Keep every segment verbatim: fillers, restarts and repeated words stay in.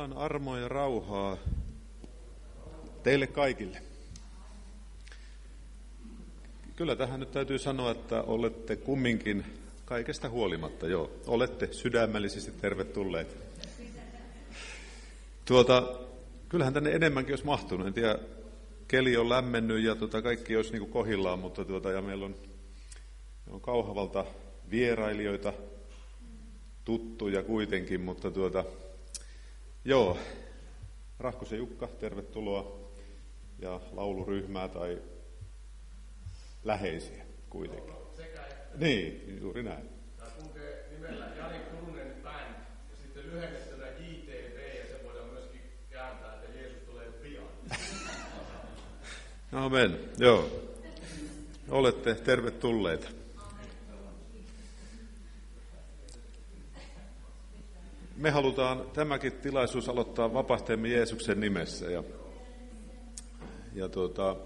Jumalan armoa ja rauhaa teille kaikille. Kyllä tähän nyt täytyy sanoa, että olette kumminkin kaikesta huolimatta, joo, olette sydämellisesti tervetulleet. Tuota, kyllähän tänne enemmänkin olisi mahtunut. En tiedä, keli on lämmennyt ja tuota, kaikki olisi niin kuin kohillaan, mutta tuota, ja meillä on, meillä on Kauhavalta vierailijoita, tuttuja kuitenkin, mutta tuota, joo, Rahkosen Jukka, tervetuloa, ja lauluryhmää tai läheisiä kuitenkin. Sekä että. Niin, juuri näin. Tämä tuntee nimellä Jani Turunen Band, ja sitten lyhennettynä J T V, ja se voidaan myöskin kääntää, että Jeesus tulee pian. Amen, joo. Olette tervetulleita. Me halutaan tämäkin tilaisuus aloittaa vapahtajamme Jeesuksen nimessä. Ja, ja tuota,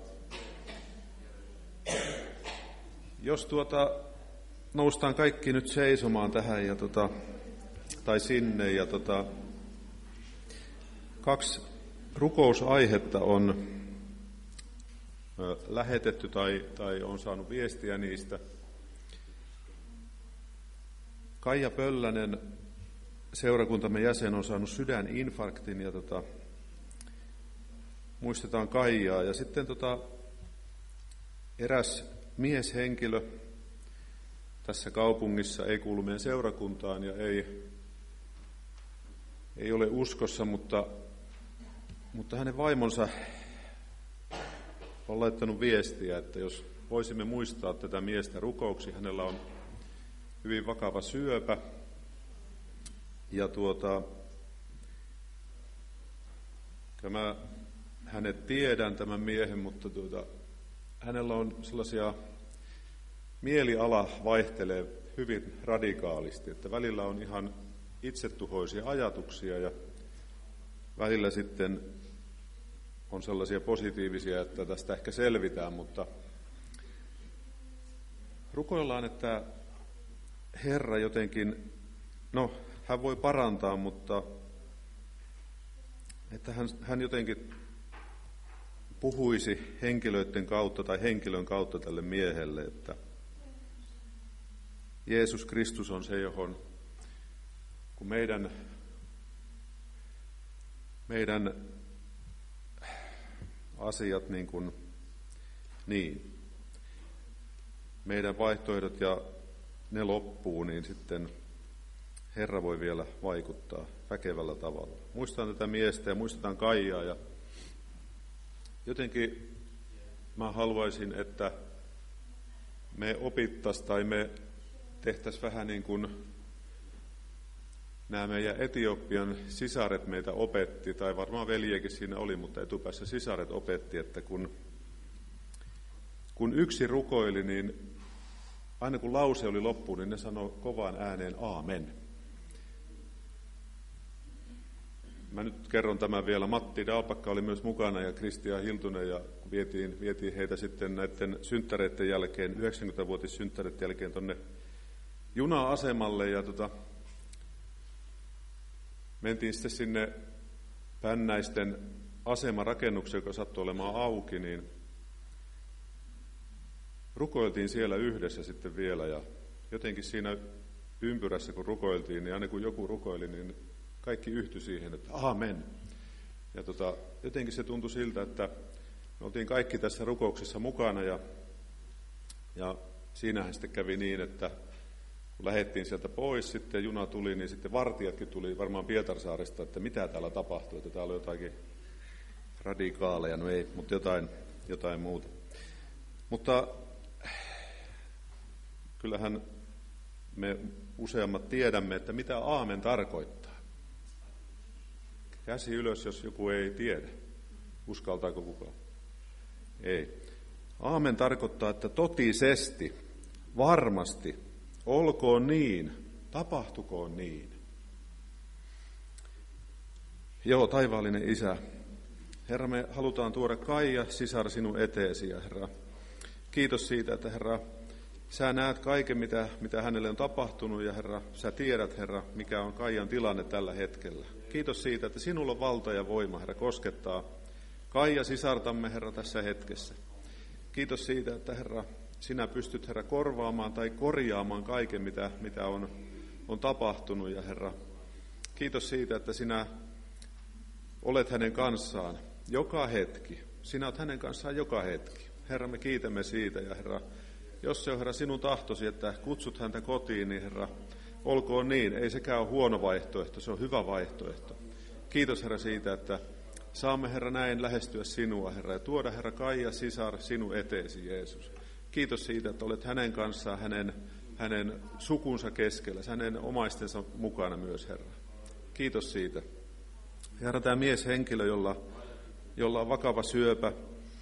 jos tuota, noustaan kaikki nyt seisomaan tähän ja tuota, tai sinne, ja tuota, kaksi rukousaihetta on ö, lähetetty tai, tai on saanut viestiä niistä. Kaija Pöllänen, seurakuntamme jäsen, on saanut sydäninfarktin ja tota, muistetaan Kaijaa. Ja sitten tota, eräs mieshenkilö tässä kaupungissa ei kuulu meidän seurakuntaan ja ei, ei ole uskossa, mutta, mutta hänen vaimonsa on laittanut viestiä, että jos voisimme muistaa tätä miestä rukouksi, hänellä on hyvin vakava syöpä. Ja tuota, mä hänet tiedän, tämän miehen, mutta tuota, hänellä on sellaisia, mieliala vaihtelee hyvin radikaalisti, että välillä on ihan itsetuhoisia ajatuksia ja välillä sitten on sellaisia positiivisia, että tästä ehkä selvitään, mutta rukoillaan, että Herra jotenkin, no, hän voi parantaa, mutta että hän, hän jotenkin puhuisi henkilöiden kautta tai henkilön kautta tälle miehelle, että Jeesus Kristus on se, johon kun meidän, meidän asiat niin kuin, niin, meidän vaihtoehdot ja ne loppuu, niin sitten Herra voi vielä vaikuttaa väkevällä tavalla. Muistetaan tätä miestä ja muistetaan Kaijaa ja jotenkin mä haluaisin, että me opittaisiin tai me tehtäisiin vähän niin kuin nämä meidän Etiopian sisaret meitä opetti, tai varmaan veljekin siinä oli, mutta etupäässä sisaret opetti, että kun, kun yksi rukoili, niin aina kun lause oli loppuun, niin ne sanoi kovaan ääneen aamen. Mä nyt kerron tämän vielä. Matti Dalpakka oli myös mukana ja Kristian Hiltunen, ja vietiin, vietiin heitä sitten näiden synttäreiden jälkeen, yhdeksänkymmenvuotissynttäreiden jälkeen tuonne juna-asemalle, ja tota, mentiin sitten sinne Pännäisten asemarakennukseen, joka sattui olemaan auki, niin rukoiltiin siellä yhdessä sitten vielä, ja jotenkin siinä ympyrässä, kun rukoiltiin, niin aina kun joku rukoili, niin kaikki yhtyi siihen, että aamen. Ja tota, jotenkin se tuntui siltä, että me oltiin kaikki tässä rukouksessa mukana, ja, ja siinähän sitten kävi niin, että kun lähdettiin sieltä pois, sitten juna tuli, niin sitten vartijatkin tuli varmaan Pietarsaaresta, että mitä täällä tapahtuu, että täällä on jotakin radikaaleja, no ei, mutta jotain, jotain muuta. Mutta kyllähän me useammat tiedämme, että mitä aamen tarkoittaa. Käsi ylös, jos joku ei tiedä. Uskaltaako kukaan? Ei. Aamen tarkoittaa, että totisesti, varmasti, olkoon niin, tapahtukoon niin. Joo, taivaallinen Isä, Herra, me halutaan tuoda Kaija, sisar, sinun eteesi, ja Herra, kiitos siitä, että Herra, Sä näet kaiken, mitä, mitä hänelle on tapahtunut, ja Herra, sä tiedät, Herra, mikä on Kaijan tilanne tällä hetkellä. Kiitos siitä, että sinulla on valta ja voima, Herra, koskettaa Kaija sisartamme, Herra, tässä hetkessä. Kiitos siitä, että Herra, sinä pystyt, Herra, korvaamaan tai korjaamaan kaiken, mitä, mitä on, on tapahtunut, ja Herra, kiitos siitä, että sinä olet hänen kanssaan joka hetki. Sinä olet hänen kanssaan joka hetki. Herra, me kiitämme siitä, ja Herra, jos se on, Herra, sinun tahtosi, että kutsut häntä kotiin, niin Herra, olkoon niin. Ei sekään ole huono vaihtoehto, se on hyvä vaihtoehto. Kiitos, Herra, siitä, että saamme, Herra, näin lähestyä sinua, Herra, ja tuoda, Herra, Kaija sisar sinun eteesi, Jeesus. Kiitos siitä, että olet hänen kanssaan, hänen, hänen sukunsa keskellä, hänen omaistensa mukana myös, Herra. Kiitos siitä. Herra, tämä mieshenkilö, jolla, jolla on vakava syöpä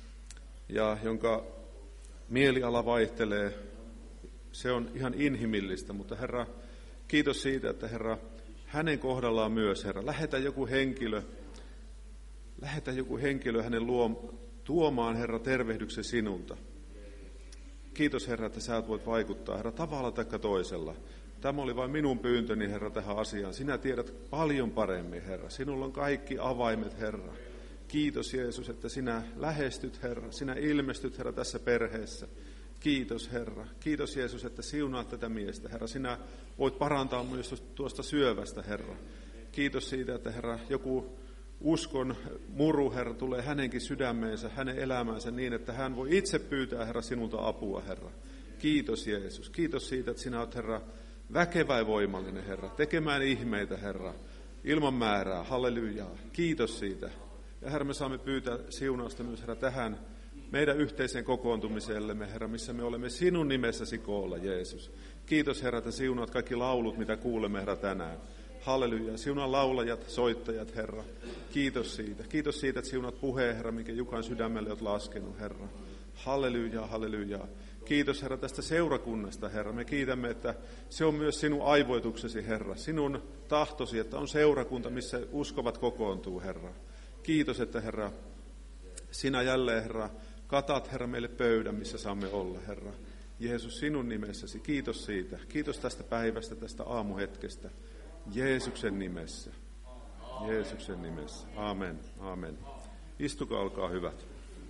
ja jonka mieliala vaihtelee, se on ihan inhimillistä, mutta Herra, kiitos siitä, että Herra, hänen kohdallaan myös, Herra, lähetä joku henkilö, lähetä joku henkilö hänen luom, tuomaan, Herra, tervehdyksen sinulta. Kiitos, Herra, että sä voit vaikuttaa, Herra, tavalla tai toisella. Tämä oli vain minun pyyntöni, Herra, tähän asiaan. Sinä tiedät paljon paremmin, Herra. Sinulla on kaikki avaimet, Herra. Kiitos, Jeesus, että sinä lähestyt, Herra. Sinä ilmestyt, Herra, tässä perheessä. Kiitos, Herra. Kiitos, Jeesus, että siunaat tätä miestä, Herra. Sinä voit parantaa myös tuosta syövästä, Herra. Kiitos siitä, että, Herra, joku uskon muru, Herra, tulee hänenkin sydämeensä, hänen elämäänsä niin, että hän voi itse pyytää, Herra, sinulta apua, Herra. Kiitos, Jeesus. Kiitos siitä, että sinä olet, Herra, väkevä ja voimallinen, Herra, tekemään ihmeitä, Herra, ilman määrää. Hallelujaa. Kiitos siitä. Ja Herra, me saamme pyytää siunausta myös, Herra, tähän meidän yhteiseen kokoontumisellemme, Herra, missä me olemme sinun nimessäsi koolla, Jeesus. Kiitos, Herra, että siunaat kaikki laulut, mitä kuulemme, Herra, tänään. Halleluja. Siunaa laulajat, soittajat, Herra. Kiitos siitä. Kiitos siitä, että siunaat puheen, Herra, minkä Jukan sydämelle olet laskenut, Herra. Halleluja, halleluja. Kiitos, Herra, tästä seurakunnasta, Herra. Me kiitämme, että se on myös sinun aivoituksesi, Herra. Sinun tahtosi, että on seurakunta, missä uskovat kokoontuu, Herra. Kiitos, että, Herra, sinä jälleen, Herra, katat, Herra, meille pöydän, missä saamme olla, Herra. Jeesus, sinun nimessäsi. Kiitos siitä. Kiitos tästä päivästä, tästä aamuhetkestä. Jeesuksen nimessä. Jeesuksen nimessä. Aamen. Aamen. Istukaa, olkaa hyvät.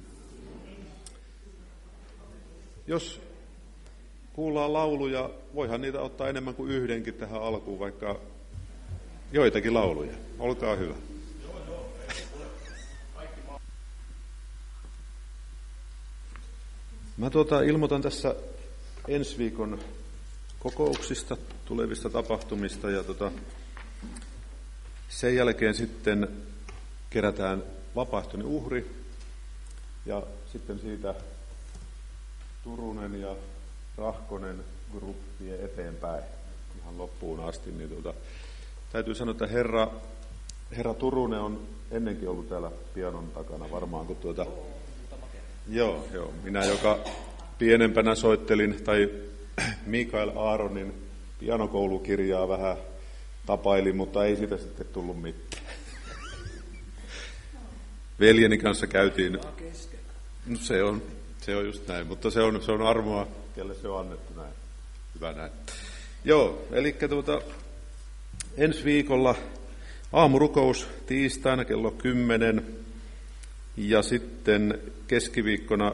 Jos kuullaan lauluja, voihan niitä ottaa enemmän kuin yhdenkin tähän alkuun, vaikka joitakin lauluja. Olkaa hyvä. Mä tuota, ilmoitan tässä ensi viikon kokouksista, tulevista tapahtumista, ja tuota, sen jälkeen sitten kerätään vapaaehtoinen uhri, ja sitten siitä Turunen ja Rahkonen gruppi vie eteenpäin ihan loppuun asti. Niin tuota, täytyy sanoa, että herra, herra Turunen on ennenkin ollut täällä pianon takana varmaan. Kun tuota, joo, joo, minä joka pienempänä soittelin, tai Mikael Aaronin pianokoulukirjaa vähän tapailin, mutta ei siitä sitten tullut mitään. Veljeni kanssa käytiin. No se on. Se on just näin, mutta se on, se on armoa, kelle se on annettu näin. Hyvä näin. Joo, eli tuota, ensi viikolla aamurukous tiistaina kello kymmenen ja sitten keskiviikkona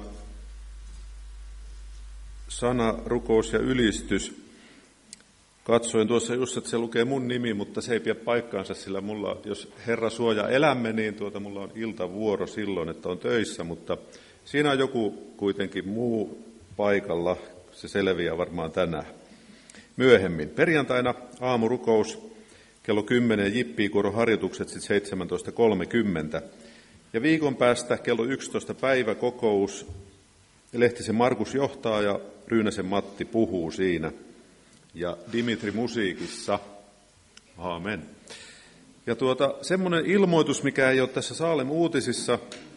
sana, rukous ja ylistys. Katsoin tuossa just, että se lukee mun nimi, mutta se ei pidä paikkaansa, sillä mulla, jos Herra suojaa elämme, niin tuota, mulla on iltavuoro silloin, että on töissä, mutta siinä on joku kuitenkin muu paikalla, se selviää varmaan tänään. Myöhemmin. Perjantaina aamurukous kello kymmenen, jippiikuoron harjoitukset sitten seitsemäntoista kolmekymmentä. Ja viikon päästä kello yksitoista päiväkokous, Lehtisen Markus johtaa ja Ryynäsen Matti puhuu siinä. Ja Dimitri musiikissa. Aamen. Ja tuota, semmoinen ilmoitus, mikä ei ole tässä Saalem uutisissa,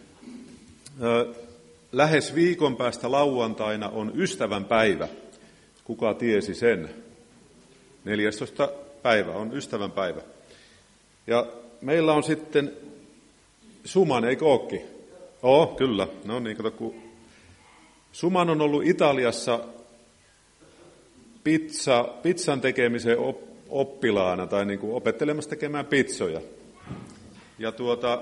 lähes viikon päästä lauantaina on ystävän päivä. Kuka tiesi sen? neljästoista päivä on ystävän päivä. Ja meillä on sitten Suman, eikö ookin? Oo, kyllä. No niin, kato, kun Suman on ollut Italiassa pizza, pizzan tekemisen op, oppilaana tai niin kuin opettelemassa tekemään pizzoja. Ja tuota...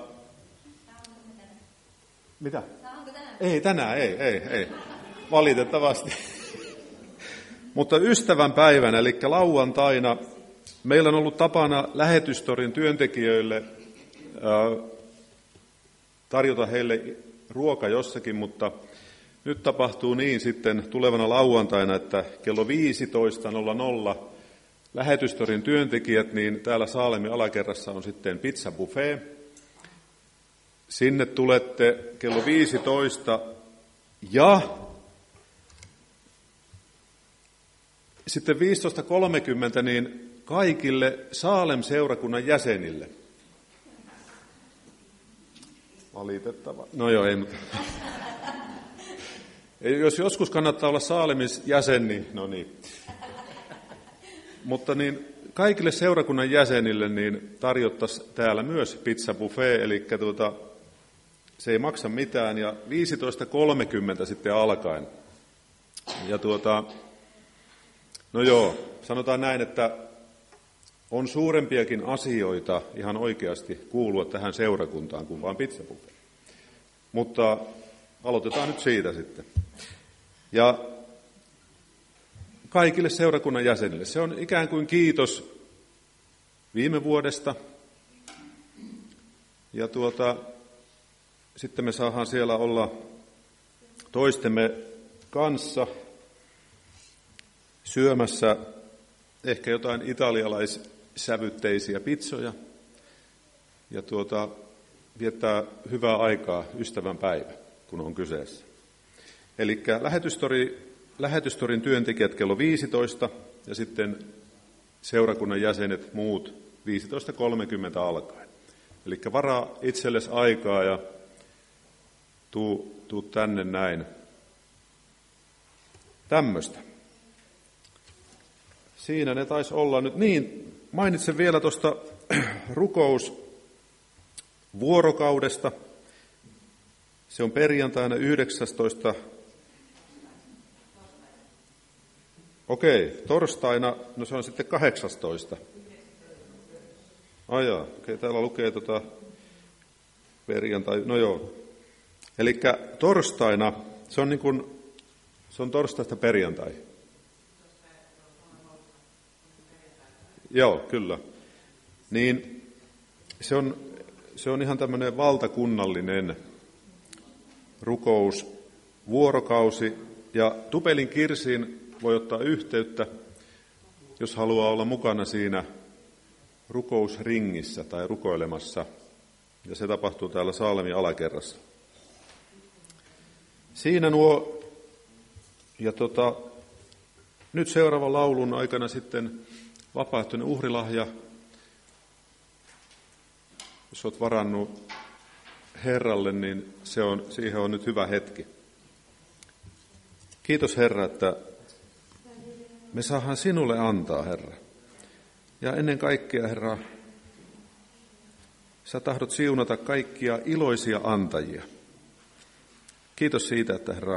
Mitä? Ei tänään, ei, ei, ei. Valitettavasti. Mutta ystävän päivänä, eli lauantaina, meillä on ollut tapana Lähetystorin työntekijöille ää, tarjota heille ruoka jossakin, mutta nyt tapahtuu niin sitten tulevana lauantaina, että kello viisitoista nolla nolla Lähetystorin työntekijät, niin täällä Saalemin alakerrassa on sitten pizzabuffet. Sinne tulette kello viisitoista ja sitten viisitoista kolmekymmentä niin kaikille Saalem-seurakunnan jäsenille. Valitettava. No joo, ei mutta. Jos joskus kannattaa olla Saalemin jäsen, niin no niin. Mutta niin kaikille seurakunnan jäsenille niin tarjottaisiin täällä myös pizzabuffet, eli tuota, se ei maksa mitään, ja viisitoista kolmekymmentä sitten alkaen. Ja tuota, no joo, sanotaan näin, että on suurempiakin asioita ihan oikeasti kuulua tähän seurakuntaan kuin vain pizzabuffet. Mutta aloitetaan nyt siitä sitten. Ja kaikille seurakunnan jäsenille. Se on ikään kuin kiitos viime vuodesta. Ja tuota, sitten me saadaan siellä olla toistemme kanssa syömässä ehkä jotain italialaissävytteisiä pizzoja ja tuota, viettää hyvää aikaa ystävän päivä, kun on kyseessä. Eli lähetystori, lähetystorin työntekijät kello viisitoista ja sitten seurakunnan jäsenet muut viisitoista kolmekymmentä alkaen. Eli varaa itsellesi aikaa ja tuu, tuu tänne näin. Tämmöistä. Siinä ne taisi olla nyt. Niin, mainitsen vielä tuosta rukousvuorokaudesta. Se on perjantaina yhdeksästoista. Okei, torstaina, no se on sitten kahdeksastoista. Ai jaa, okei, täällä lukee tota perjantai, no joo. Eli torstaina, se on niin kuin, se on torstaista perjantai. Joo, kyllä. Niin se on, se on ihan tämmöinen valtakunnallinen rukous, vuorokausi, ja Tupelin Kirsiin voi ottaa yhteyttä, jos haluaa olla mukana siinä rukousringissä tai rukoilemassa, ja se tapahtuu täällä Saalemin alakerrassa. Siinä nuo, ja tota, nyt seuraavan laulun aikana sitten vapaaehtoinen uhrilahja, jos olet varannut Herralle, niin se on, siihen on nyt hyvä hetki. Kiitos Herra, että me saadaan sinulle antaa, Herra. Ja ennen kaikkea, Herra, sä tahdot siunata kaikkia iloisia antajia. Kiitos siitä, että Herra,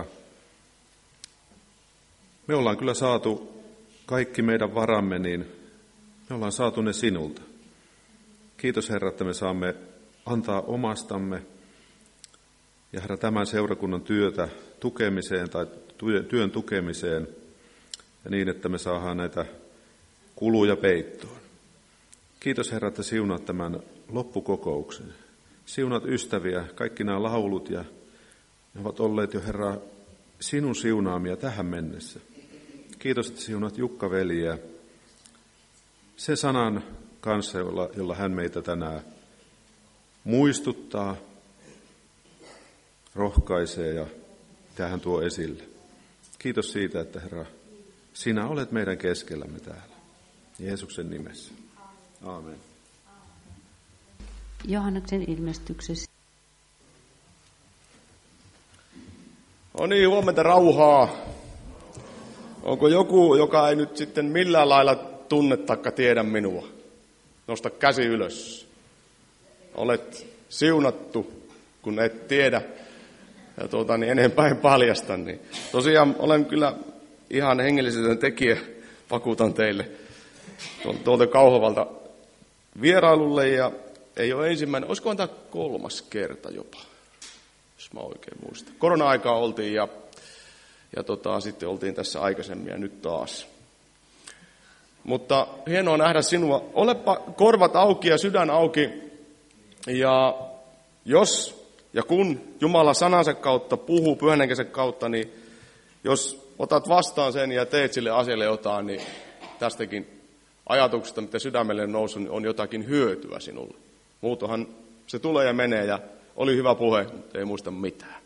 me ollaan kyllä saatu kaikki meidän varamme, niin me ollaan saatu ne sinulta. Kiitos Herra, että me saamme antaa omastamme ja Herra tämän seurakunnan työtä tukemiseen tai työn tukemiseen ja niin, että me saadaan näitä kuluja peittoon. Kiitos Herra, että siunaat tämän loppukokouksen. Siunaat ystäviä, kaikki nämä laulut ja ne ovat olleet jo Herra sinun siunaamia tähän mennessä. Kiitos, että siunaat Jukka-veliä sen sanan kanssa, jolla, jolla hän meitä tänään muistuttaa, rohkaisee ja mitä hän tuo esille. Kiitos siitä, että Herra, sinä olet meidän keskellämme täällä. Jeesuksen nimessä. Aamen. Johanneksen ilmestyksessä. No niin, huomenta rauhaa. Onko joku, joka ei nyt sitten millään lailla tunne taikka tiedä minua? Nosta käsi ylös. Olet siunattu, kun et tiedä ja tuota, niin enempää en paljasta. Niin. Tosiaan olen kyllä ihan hengellisenä tekijä vakuutan teille tuolta Kauhavalta vierailulle. Ja ei ole ensimmäinen, olisikohan tämä kolmas kerta jopa, jos mä oikein muistan. Korona-aikaa oltiin ja, ja tota, sitten oltiin tässä aikaisemmin ja nyt taas. Mutta hienoa nähdä sinua. Olepa korvat auki ja sydän auki. Ja jos ja kun Jumala sanansa kautta puhuu Pyhän Henkensä kautta, niin jos otat vastaan sen ja teet sille asialle jotain, niin tästäkin ajatuksesta, mitä sydämelle on noussut, niin on jotakin hyötyä sinulle. Muutohan se tulee ja menee ja oli hyvä puhe, mutta ei muista mitään.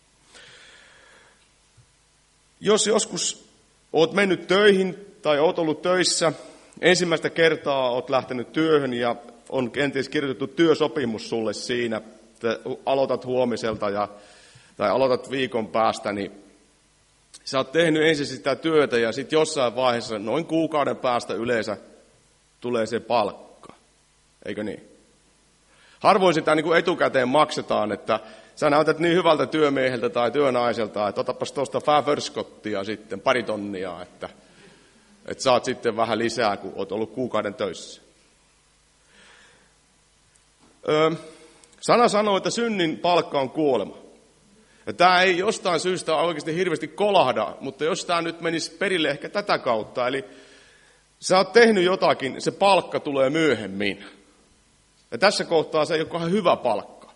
Jos joskus oot mennyt töihin tai oot ollut töissä, ensimmäistä kertaa oot lähtenyt työhön ja on kenties kirjoitettu työsopimus sulle siinä, että aloitat huomiselta ja, tai aloitat viikon päästä, niin sä oot tehnyt ensin sitä työtä ja sitten jossain vaiheessa, noin kuukauden päästä yleensä, tulee se palkka. Eikö niin? Harvoin sitä niin kuin etukäteen maksetaan, että sä näytät niin hyvältä työmieheltä tai työnaiselta, että otapas tuosta fäförskottia sitten, pari tonnia, että, että saat sitten vähän lisää, kun oot ollut kuukauden töissä. Öö, sana sanoo, että synnin palkka on kuolema. Ja tämä ei jostain syystä oikeasti hirveästi kolahda, mutta jos tämä nyt menisi perille ehkä tätä kautta, eli sä oot tehnyt jotakin, se palkka tulee myöhemmin. Ja tässä kohtaa se ei olekaan hyvä palkka.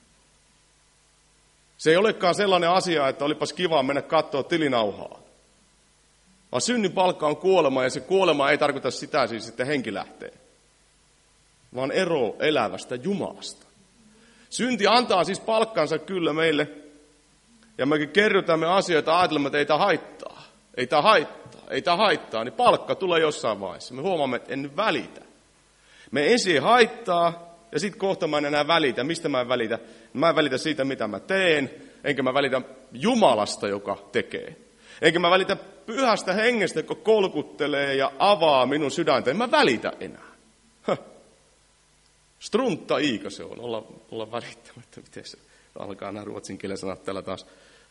Se ei olekaan sellainen asia, että olipas kiva mennä katsoa tilinauhaa. Vaan synnin palkka on kuolema, ja se kuolema ei tarkoita sitä siis, että henki lähtee. Vaan ero elävästä Jumalasta. Synti antaa siis palkkansa kyllä meille, ja mekin kerrotamme asioita, ajattelemme, että ei tämä haittaa, ei tämä haittaa, ei tämä haittaa, niin palkka tulee jossain vaiheessa. Me huomaamme, että en nyt välitä. Me ensin haittaa, ja sitten kohta mä en enää välitä. Mistä mä en välitä? Mä en välitä siitä, mitä mä teen, enkä mä välitä Jumalasta, joka tekee. Enkä mä välitä Pyhästä Hengestä, joka kolkuttelee ja avaa minun sydäntä. En mä välitä enää. Höh. Strunta iika se on, olla, olla välittämättä. Miten se alkaa nämä ruotsin kielen sanat täällä taas.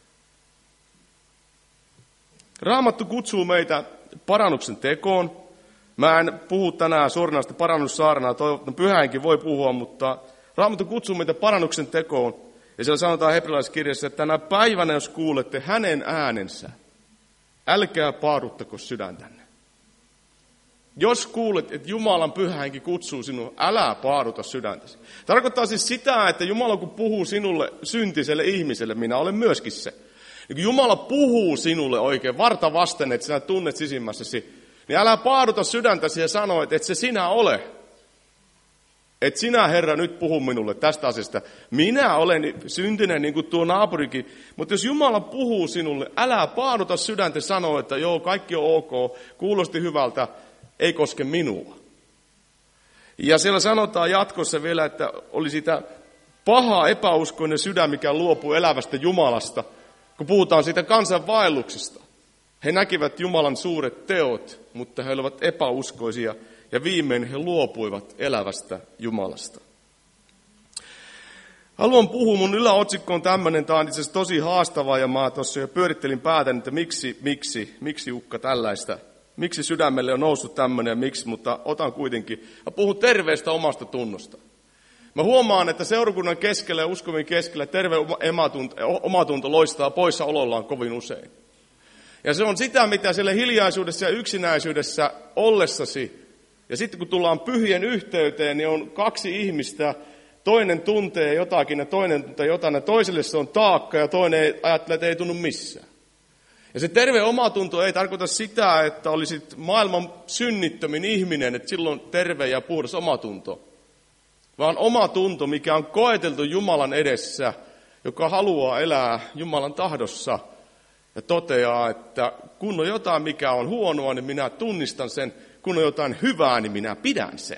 Raamattu kutsuu meitä parannuksen tekoon. Mä en puhu tänään suoranaista parannussaarnaa, toivottavasti Pyhähenki voi puhua, mutta Raamattu kutsuu meitä parannuksen tekoon. Ja siellä sanotaan hebrealaisessa kirjassa, että tänä päivänä, jos kuulette hänen äänensä, älkää paaduttako sydäntänne. Jos kuulet, että Jumalan Pyhä Henki kutsuu sinua, älä paaduta sydäntäsi. Tarkoittaa siis sitä, että Jumala kun puhuu sinulle syntiselle ihmiselle, minä olen myöskin se. Ja kun Jumala puhuu sinulle oikein varta vasten, että sinä tunnet sisimmässäsi, niin älä paaduta sydäntäsi ja sano, että et se sinä ole. Että sinä, Herra, nyt puhu minulle tästä asiasta. Minä olen syntinen niin kuin tuo naapurikin. Mutta jos Jumala puhuu sinulle, älä paaduta sydäntä ja sano, että joo, kaikki on ok, kuulosti hyvältä, ei koske minua. Ja siellä sanotaan jatkossa vielä, että oli sitä paha epäuskoinen sydän, mikä luopuu elävästä Jumalasta, kun puhutaan siitä kansanvaelluksesta. He näkivät Jumalan suuret teot, mutta he olivat epäuskoisia ja viimein he luopuivat elävästä Jumalasta. Haluan puhua, mun yläotsikko on tämmöinen, tämä on itse asiassa tosi haastava ja mä tuossa jo pyörittelin päätän, että miksi, miksi, miksi Jukka tällaista, miksi sydämelle on noussut tämmöinen ja miksi, mutta otan kuitenkin. Mä puhun terveestä omasta tunnosta. Mä huomaan, että seurakunnan keskellä ja uskovien keskellä terve omatunto loistaa poissaolollaan kovin usein. Ja se on sitä, mitä siellä hiljaisuudessa ja yksinäisyydessä ollessasi. Ja sitten kun tullaan pyhien yhteyteen, niin on kaksi ihmistä, toinen tuntee jotakin ja toinen tuntee jotain, ja toiselle se on taakka ja toinen ajattelee, että ei tunnu missään. Ja se terve omatunto ei tarkoita sitä, että olisit maailman synnittömin ihminen, että silloin terve ja puhdas omatunto. Vaan omatunto, mikä on koeteltu Jumalan edessä, joka haluaa elää Jumalan tahdossa ja toteaa, että kun on jotain, mikä on huonoa, niin minä tunnistan sen. Kun on jotain hyvää, niin minä pidän sen.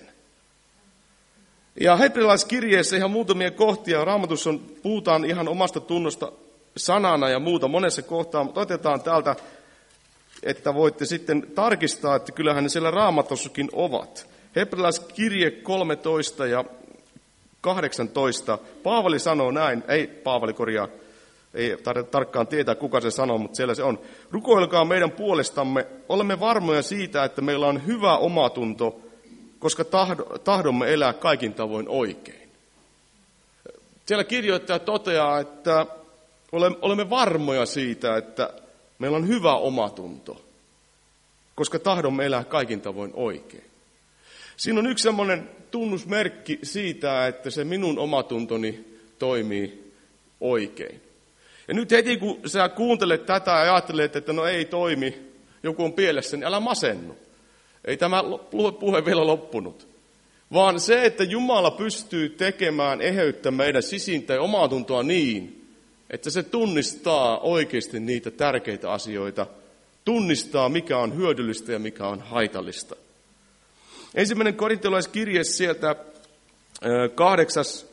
Ja hebrealaiskirjeessä ihan muutamia kohtia. Raamatussa on, puhutaan ihan omasta tunnosta sanana ja muuta monessa kohtaa, mutta otetaan täältä, että voitte sitten tarkistaa, että kyllähän ne siellä Raamatussakin ovat. Hebrealaiskirje kolmetoista ja kahdeksantoista. Paavali sanoo näin, ei Paavali korjaa, ei tarvitse tarkkaan tietää, kuka se sanoo, mutta siellä se on. Rukoilkaa meidän puolestamme, olemme varmoja siitä, että meillä on hyvä omatunto, koska tahdomme elää kaikin tavoin oikein. Siellä kirjoittaja toteaa, että olemme varmoja siitä, että meillä on hyvä omatunto, koska tahdomme elää kaikin tavoin oikein. Siinä on yksi semmoinen tunnusmerkki siitä, että se minun omatuntoni toimii oikein. Ja nyt heti kun sä kuuntelet tätä ja ajattelet, että no ei toimi, joku on pielessä, niin älä masennu. Ei tämä puhe vielä loppunut. Vaan se, että Jumala pystyy tekemään eheyttä meidän sisintä ja omatuntoa niin, että se tunnistaa oikeasti niitä tärkeitä asioita, tunnistaa mikä on hyödyllistä ja mikä on haitallista. Ensimmäinen korintolaiskirje sieltä kahdeksas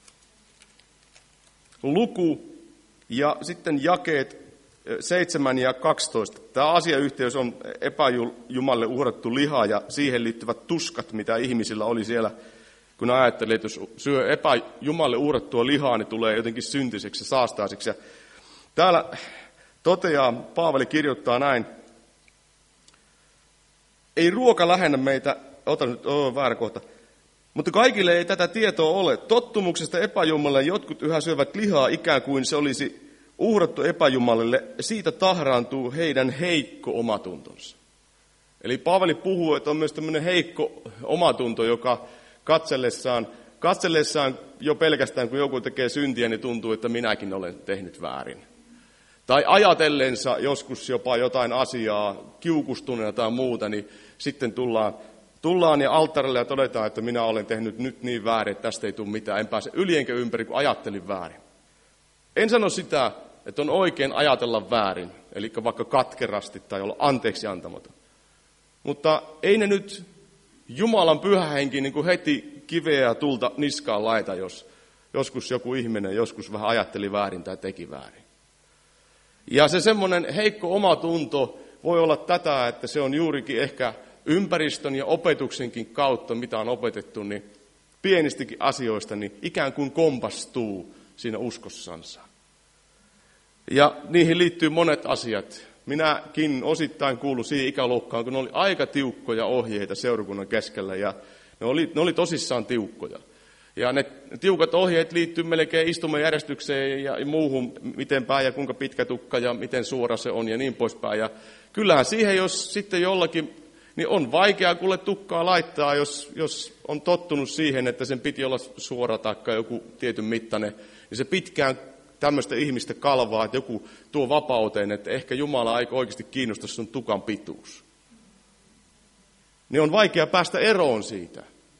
luku ja sitten jakeet seitsemän ja kaksitoista. Tämä asiayhteys on epäjumalle uhrattu liha ja siihen liittyvät tuskat, mitä ihmisillä oli siellä, kun ajattelee, että jos syö epäjumalle uhrattua lihaa, niin tulee jotenkin syntiseksi ja saastaiseksi. Ja täällä toteaa, Paavali kirjoittaa näin, ei ruoka lähennä meitä, ota nyt, oh, väärä kohta, mutta kaikille ei tätä tietoa ole. Tottumuksesta epäjumalle jotkut yhä syövät lihaa ikään kuin se olisi uhrattu epäjumalille, siitä tahraantuu heidän heikko omatuntonsa. Eli Paavali puhuu, että on myös tämmöinen heikko omatunto, joka katsellessaan, katsellessaan jo pelkästään, kun joku tekee syntiä, niin tuntuu, että minäkin olen tehnyt väärin. Tai ajatellensa joskus jopa jotain asiaa, kiukustuneena tai muuta, niin sitten tullaan, tullaan ja alttarille ja todetaan, että minä olen tehnyt nyt niin väärin, että tästä ei tule mitään. En pääse yli enkä ympäri, kun ajattelin väärin. En sano sitä, että on oikein ajatella väärin, eli vaikka katkerasti tai olla anteeksi antamaton. Mutta ei ne nyt Jumalan pyhä henki niin kuin heti kiveä ja tulta niskaan laita, jos joskus joku ihminen joskus vähän ajatteli väärin tai teki väärin. Ja se semmoinen heikko omatunto voi olla tätä, että se on juurikin ehkä ympäristön ja opetuksenkin kautta, mitä on opetettu, niin pienistäkin asioista, niin ikään kuin kompastuu siinä uskossansa. Ja niihin liittyy monet asiat. Minäkin osittain kuulun siihen ikäluokkaan, kun ne oli aika tiukkoja ohjeita seurakunnan keskellä, ja ne oli, ne oli tosissaan tiukkoja. Ja ne tiukat ohjeet liittyy melkein istumajärjestykseen ja muuhun, miten päin ja kuinka pitkä tukka ja miten suora se on ja niin poispäin. Ja kyllähän siihen, jos sitten jollakin, niin on vaikeaa kuule tukkaa laittaa, jos, jos on tottunut siihen, että sen piti olla suora tai joku tietyn mittainen, niin se pitkään tämmöistä ihmistä kalvaa, että joku tuo vapauteen, että ehkä Jumala ei oikeasti kiinnosta sun tukan pituus. Niin on vaikea päästä eroon siitä.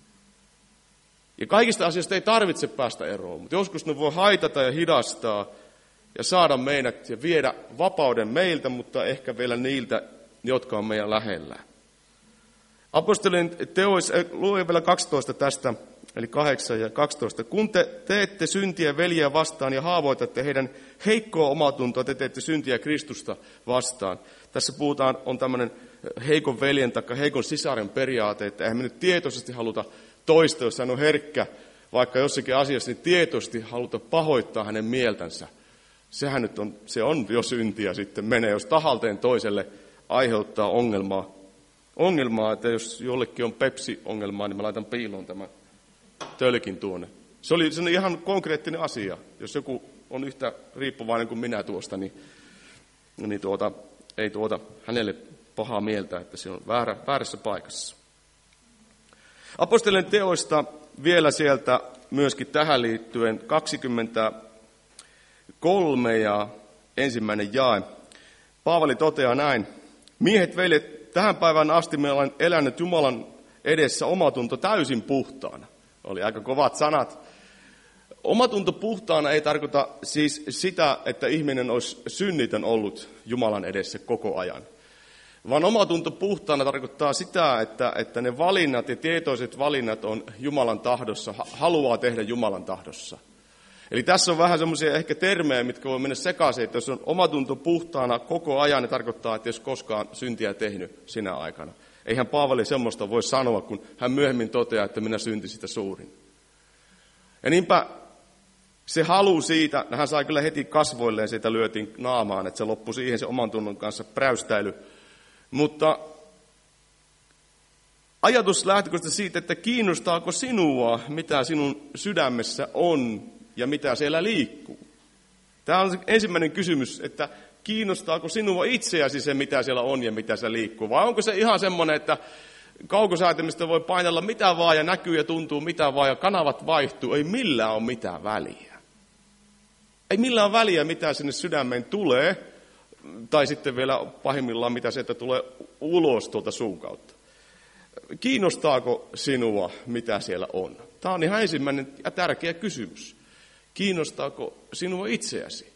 Ja kaikista asioista ei tarvitse päästä eroon, mutta joskus ne voi haitata ja hidastaa ja saada meidät ja viedä vapauden meiltä, mutta ehkä vielä niiltä, jotka on meidän lähellä. Apostolien teoissa, luen vielä kaksitoista tästä, eli kahdeksan ja kaksitoista. Kun te teette syntiä veljeä vastaan ja haavoitatte heidän heikkoa omatuntoa, te teette syntiä Kristusta vastaan. Tässä puhutaan, on tämmöinen heikon veljen tai heikon sisaren periaate, että eihän me nyt tietoisesti haluta toista, jos hän on herkkä, vaikka jossakin asiassa, niin tietoisesti haluta pahoittaa hänen mieltänsä. Sehän nyt on, se on jo syntiä sitten menee, jos tahalteen toiselle aiheuttaa ongelmaa. Ongelmaa, että jos jollekin on Pepsi-ongelmaa, niin mä laitan piiloon tämän tölkin tuonne. Se oli, se oli ihan konkreettinen asia. Jos joku on yhtä riippuvainen kuin minä tuosta, niin, niin tuota, ei tuota hänelle pahaa mieltä, että se on väärä, väärässä paikassa. Apostolien teoista vielä sieltä myöskin tähän liittyen kaksikymmentäkolme ja ensimmäinen jae. Paavali toteaa näin. Miehet, veljet, tähän päivään asti me olen elänyt Jumalan edessä omatunto täysin puhtaana. Oli aika kovat sanat. Omatunto puhtaana ei tarkoita siis sitä, että ihminen olisi synnitön ollut Jumalan edessä koko ajan. Vaan omatunto puhtaana tarkoittaa sitä, että, että ne valinnat ja tietoiset valinnat on Jumalan tahdossa, haluaa tehdä Jumalan tahdossa. Eli tässä on vähän semmoisia ehkä termejä, mitkä voi mennä sekaisin, että jos on omatunto puhtaana koko ajan, niin tarkoittaa, että jos koskaan syntiä tehnyt sinä aikana. Eihän Paavali semmoista voi sanoa, kun hän myöhemmin toteaa, että minä synti sitä suurin. Ja niinpä Se halu siitä, hän sai kyllä heti kasvoilleen, siitä lyötiin naamaan, että se loppui siihen se oman tunnon kanssa präystäily. Mutta ajatus lähtökohtaisesti siitä, että kiinnostaako sinua, mitä sinun sydämessä on ja mitä siellä liikkuu. Tämä on ensimmäinen kysymys, että kiinnostaako sinua itseäsi se, mitä siellä on ja mitä se liikkuu. Vai onko se ihan semmoinen, että kaukosäätimistä voi painella mitä vaan ja näkyy ja tuntuu mitä vaan ja kanavat vaihtuu. Ei millään ole mitään väliä. Ei millään ole väliä, mitä sinne sydämeen tulee, tai sitten vielä pahimmillaan, mitä sieltä tulee ulos tuolta suun kautta. Kiinnostaako sinua, mitä siellä on? Tämä on ihan ensimmäinen ja tärkeä kysymys. Kiinnostaako sinua itseäsi?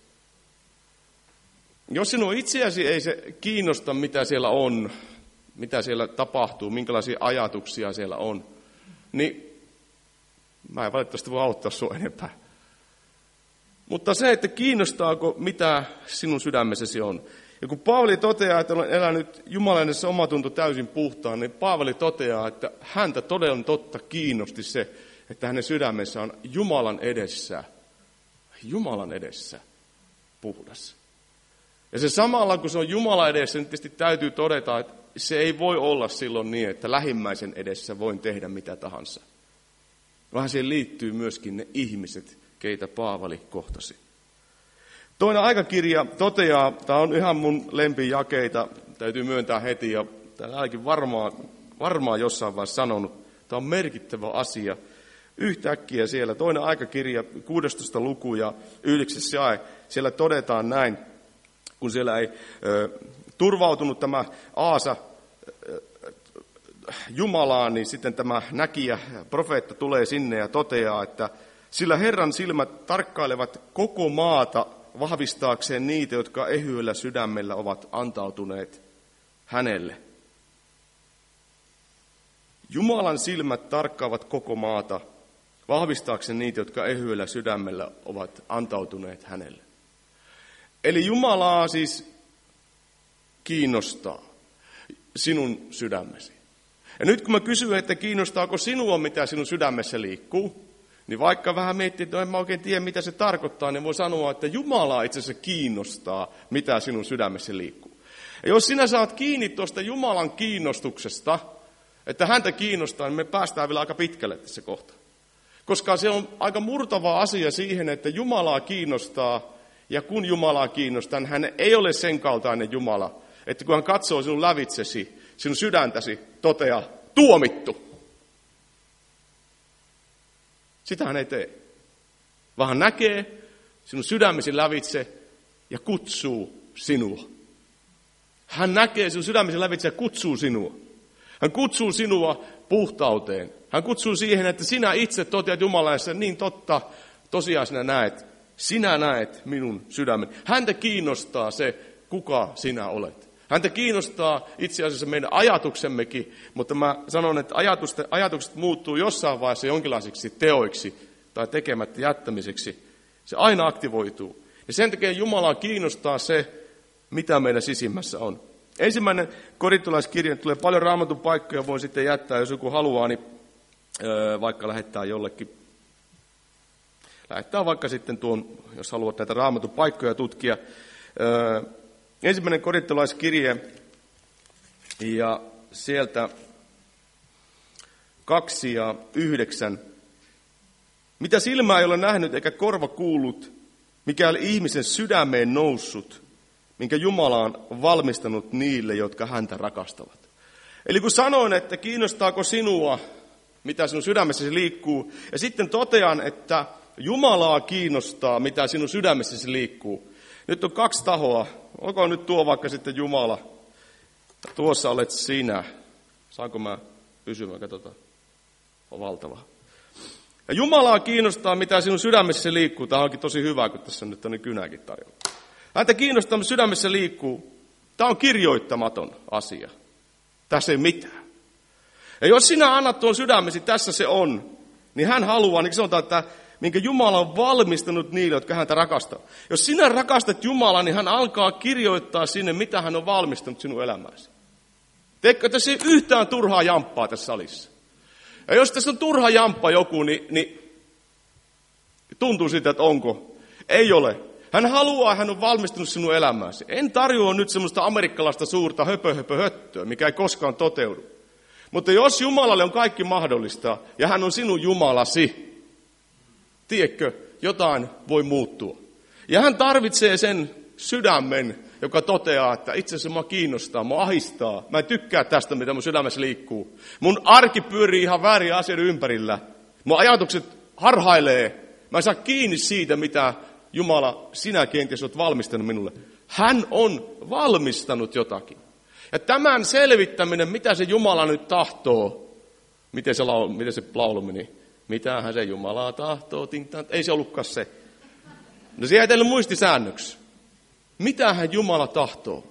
Jos sinua itseäsi ei se kiinnosta, mitä siellä on, mitä siellä tapahtuu, minkälaisia ajatuksia siellä on, niin mä en valitettavasti voi auttaa sinua enempää. Mutta se, että kiinnostaako, mitä sinun sydämessäsi on. Ja kun Paavali toteaa, että olen elänyt jumalaisessa omatunto täysin puhtaan, niin Paavali toteaa, että häntä todella totta kiinnosti se, että hänen sydämensä on Jumalan edessä, Jumalan edessä puhdas. Ja se samalla, kun se on Jumalan edessä, niin tietysti täytyy todeta, että se ei voi olla silloin niin, että lähimmäisen edessä voin tehdä mitä tahansa. Vähän siihen liittyy myöskin ne ihmiset, keitä Paavali kohtasi. Toinen aikakirja toteaa, tämä on ihan mun lempijakeita, täytyy myöntää heti, ja täälläkin varmaan, varmaan jossain vaiheessa sanonut, tämä on merkittävä asia. Yhtäkkiä siellä, toinen aikakirja, kuudestoista luku ja yhdeksäs jae, siellä todetaan näin, kun siellä ei ö, turvautunut tämä Aasa ö, Jumalaan, niin sitten tämä näkijä, profeetta tulee sinne ja toteaa, että sillä Herran silmät tarkkailevat koko maata vahvistaakseen niitä, jotka ehyellä sydämellä ovat antautuneet hänelle. Jumalan silmät tarkkaavat koko maata vahvistaakseen niitä, jotka ehyellä sydämellä ovat antautuneet hänelle. Eli Jumalaa siis kiinnostaa sinun sydämesi. Ja nyt kun mä kysyn, että kiinnostaako sinua, mitä sinun sydämessä liikkuu, niin vaikka vähän miettii, että en mä oikein tiedä, mitä se tarkoittaa, niin voi sanoa, että Jumalaa itse asiassa kiinnostaa, mitä sinun sydämessä liikkuu. Ja jos sinä saat kiinni tuosta Jumalan kiinnostuksesta, että häntä kiinnostaa, niin me päästään vielä aika pitkälle tässä kohtaa. Koska se on aika murtava asia siihen, että Jumalaa kiinnostaa, ja kun Jumalaa kiinnostaa, niin hän ei ole sen kaltainen Jumala, että kun hän katsoo sinun lävitsesi, sinun sydäntäsi, toteaa, tuomittu. Sitä hän ei tee, vaan hän näkee sinun sydämesi lävitse ja kutsuu sinua. Hän näkee sinun sydämesi lävitse ja kutsuu sinua. Hän kutsuu sinua puhtauteen. Hän kutsuu siihen, että sinä itse toteat Jumalansa, niin totta, tosiaan sinä näet. Sinä näet minun sydämeni. Häntä kiinnostaa se, kuka sinä olet. Häntä kiinnostaa itse asiassa meidän ajatuksemmekin, mutta mä sanon, että ajatukset, ajatukset muuttuu jossain vaiheessa jonkinlaisiksi teoiksi tai tekemättä jättämiseksi. Se aina aktivoituu. Ja sen takia Jumalaa kiinnostaa se, mitä meidän sisimmässä on. Ensimmäinen korintolaiskirja, tulee paljon Raamatun paikkoja, voin sitten jättää, jos joku haluaa, niin öö, vaikka lähettää jollekin. Lähettää vaikka sitten tuon, jos haluat näitä Raamatun paikkoja tutkia. Öö, ensimmäinen korintolaiskirja, ja sieltä kaksi ja yhdeksän. Mitä silmä ei ole nähnyt eikä korva kuullut, mikä oli ihmisen sydämeen noussut, minkä Jumala on valmistanut niille, jotka häntä rakastavat. Eli kun sanoin, että kiinnostaako sinua, mitä sinun sydämessäsi liikkuu, ja sitten totean, että Jumalaa kiinnostaa, mitä sinun sydämessäsi liikkuu. Nyt on kaksi tahoa. Olkoon nyt tuo vaikka sitten Jumala. Tuossa olet sinä. Saanko mä pysymään? Katsotaan. On valtava. Ja Jumalaa kiinnostaa, mitä sinun sydämessäsi liikkuu. Tämä onkin tosi hyvä, kun tässä nyt on niin kynäkin tarjolla. Häntä kiinnostaa, mitä sydämessä liikkuu. Tämä on kirjoittamaton asia. Tässä ei mitään. Ja jos sinä annat tuon sydämesi, tässä se on, niin hän haluaa, niin sanotaan, että minkä Jumala on valmistanut niille, jotka häntä rakastaa. Jos sinä rakastat Jumalaa, niin hän alkaa kirjoittaa sinne, mitä hän on valmistanut sinun elämääsi. Teekö tässä ei yhtään turhaa jamppaa tässä salissa? Ja jos tässä on turha jamppa joku, niin, niin Tuntuu siitä, että onko. Ei ole. Hän haluaa, hän on valmistunut sinun elämääsi. En tarjoa nyt semmoista amerikkalaista suurta höpö, höpö, höttöä, mikä ei koskaan toteudu. Mutta jos Jumalalle on kaikki mahdollista ja hän on sinun Jumalasi, tiedätkö, jotain voi muuttua. Ja hän tarvitsee sen sydämen, joka toteaa, että itse asiassa mua kiinnostaa, mua ahistaa. Mä en tykkää tästä, mitä mun sydämessä liikkuu. Mun arki pyörii ihan väärin asioiden ympärillä. Mun ajatukset harhailee. Mä en saa kiinni siitä, mitä Jumala, sinä kenties olet valmistanut minulle. Hän on valmistanut jotakin. Ja tämän selvittäminen, mitä se Jumala nyt tahtoo, miten se laulu, miten se laulu meni, mitähän se Jumala tahtoo, tintaan, ei se ollutkaan se. No se jäi teille muistisäännöksi. Mitähän Jumala tahtoo?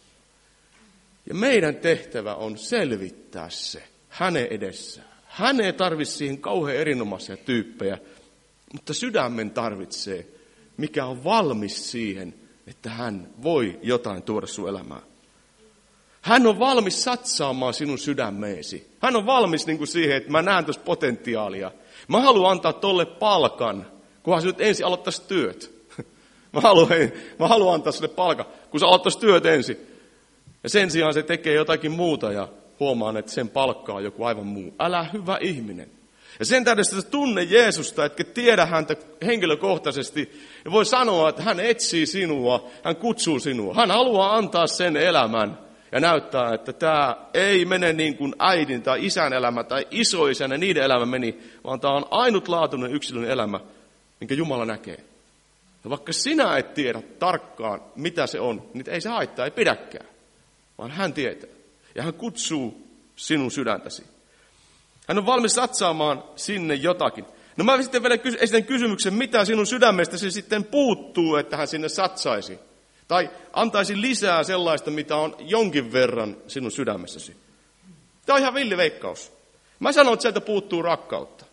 Ja meidän tehtävä on selvittää se hänen edessään. Hän ei tarvitse siihen kauhean erinomaisia tyyppejä, mutta sydämen tarvitsee, mikä on valmis siihen, että hän voi jotain tuoda sun elämään. Hän on valmis satsaamaan sinun sydämeesi. Hän on valmis niin kuin siihen, että mä näen tuossa potentiaalia. Mä haluan antaa tolle palkan, kunhan se nyt ensin aloittaisi työt. Mä haluan, mä haluan antaa sille palkan, kun sä aloittaisi työt ensin. Ja sen sijaan se tekee jotakin muuta ja huomaan, että sen palkkaa on joku aivan muu. Älä hyvä ihminen. Ja sen tähden, että tunne Jeesusta, etkä tiedä häntä henkilökohtaisesti, ja voi sanoa, että hän etsii sinua, hän kutsuu sinua. Hän haluaa antaa sen elämän ja näyttää, että tämä ei mene niin kuin äidin tai isän elämä tai isoisän ja niiden elämä meni, vaan tämä on ainutlaatuinen yksilön elämä, minkä Jumala näkee. Ja vaikka sinä et tiedä tarkkaan, mitä se on, niin ei se haittaa, ei pidäkään, vaan hän tietää. Ja hän kutsuu sinun sydäntäsi. Hän on valmis satsaamaan sinne jotakin. No mä sitten vielä esitän kysymyksen, mitä sinun sydämestäsi sitten puuttuu, että hän sinne satsaisi. Tai antaisi lisää sellaista, mitä on jonkin verran sinun sydämessäsi. Tämä on ihan villiveikkaus. Mä sanon, että sieltä puuttuu rakkautta.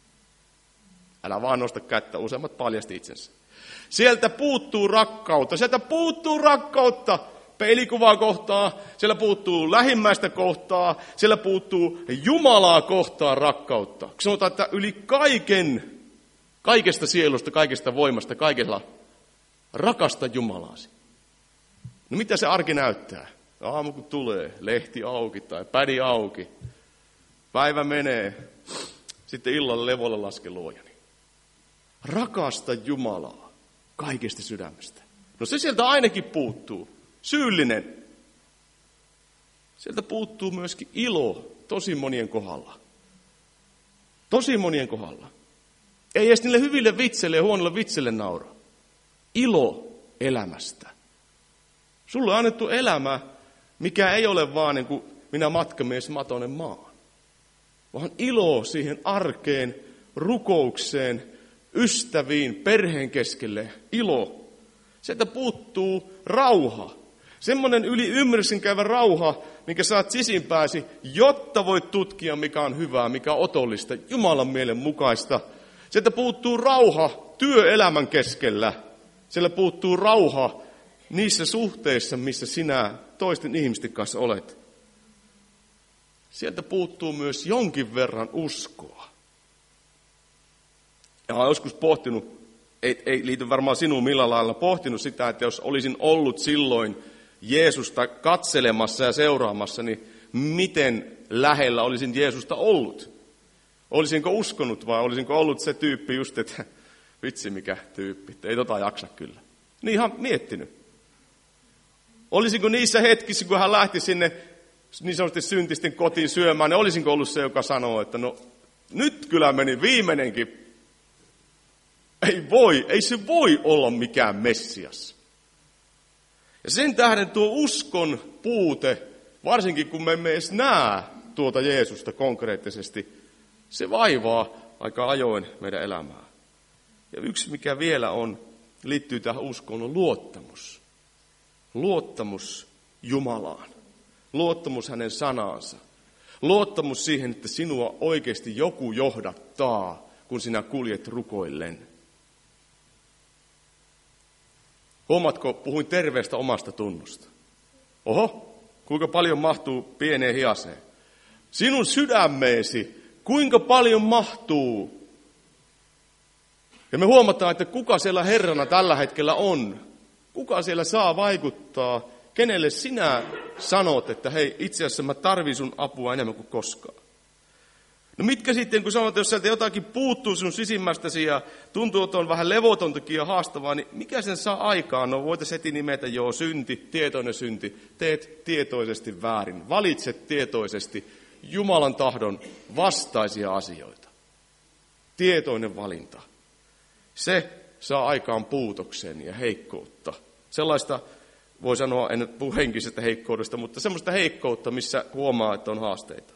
Älä vaan nosta kättä, useimmat paljasti itsensä. Sieltä puuttuu rakkautta, sieltä puuttuu rakkautta. Peilikuvaa kohtaa, siellä puuttuu lähimmäistä kohtaa, siellä puuttuu Jumalaa kohtaan rakkautta. Sanotaan, että yli kaiken, kaikesta sielusta, kaikesta voimasta, kaikella rakasta Jumalaasi. No mitä se arki näyttää? Aamu kun tulee, lehti auki tai pädi auki, päivä menee, sitten illalla levolla laske luojani. Rakasta Jumalaa kaikesta sydämestä. No se sieltä ainakin puuttuu. Syyllinen. Sieltä puuttuu myöskin ilo tosi monien kohdalla. Tosi monien kohdalla. Ei edes niille hyville vitselle ja huonolle vitselle naura. Ilo elämästä. Sulle on annettu elämä, mikä ei ole vaan niin kuin minä matkamies matonen maan. Vaan ilo siihen arkeen, rukoukseen, ystäviin, perheen keskelle. Ilo. Sieltä puuttuu rauha. Semmoinen yli ymmärryksen käyvä rauha, minkä saat sisimpääsi, jotta voit tutkia, mikä on hyvää, mikä on otollista, Jumalan mielen mukaista. Sieltä puuttuu rauha työelämän keskellä. Siellä puuttuu rauha niissä suhteissa, missä sinä toisten ihmisten kanssa olet. Sieltä puuttuu myös jonkin verran uskoa. Ja olen joskus pohtinut, ei, ei liity varmaan sinuun millään lailla, pohtinut sitä, että jos olisin ollut silloin Jeesusta katselemassa ja seuraamassa, niin miten lähellä olisin Jeesusta ollut? Olisinko uskonut vai olisinko ollut se tyyppi just, että vitsi mikä tyyppi, ei tota jaksa kyllä. Niin ihan miettinyt. Olisinko niissä hetkissä, kun hän lähti sinne niin sanotusti syntisten kotiin syömään, niin olisinko ollut se, joka sanoo, että no nyt kyllä meni viimeinenkin. Ei voi, ei se voi olla mikään Messias. Ja sen tähden tuo uskon puute, varsinkin kun me emme edes näe tuota Jeesusta konkreettisesti, se vaivaa aika ajoin meidän elämää. Ja yksi mikä vielä on, liittyy tähän uskoon, on luottamus. Luottamus Jumalaan. Luottamus hänen sanaansa. Luottamus siihen, että sinua oikeasti joku johdattaa, kun sinä kuljet rukoillen. Huomaatko, puhuin terveestä omasta tunnosta. Oho, kuinka paljon mahtuu pieneen hiaseen. Sinun sydämeesi, kuinka paljon mahtuu Ja me huomataan, että kuka siellä Herrana tällä hetkellä on. Kuka siellä saa vaikuttaa, kenelle sinä sanot, että hei, itse asiassa mä tarvitsen sun apua enemmän kuin koskaan. No mitkä sitten, kun sanot, että jos sieltä jotakin puuttuu sun sisimmästäsi ja tuntuu, että on vähän levotontakin ja haastavaa, niin mikä sen saa aikaan? No voitaisiin heti nimetä, joo, synti, tietoinen synti. Teet tietoisesti väärin. Valitset tietoisesti Jumalan tahdon vastaisia asioita. Tietoinen valinta. Se saa aikaan puutoksen ja heikkoutta. Sellaista, voi sanoa, en puhu henkisestä heikkoudesta, mutta semmoista heikkoutta, missä huomaa, että on haasteita.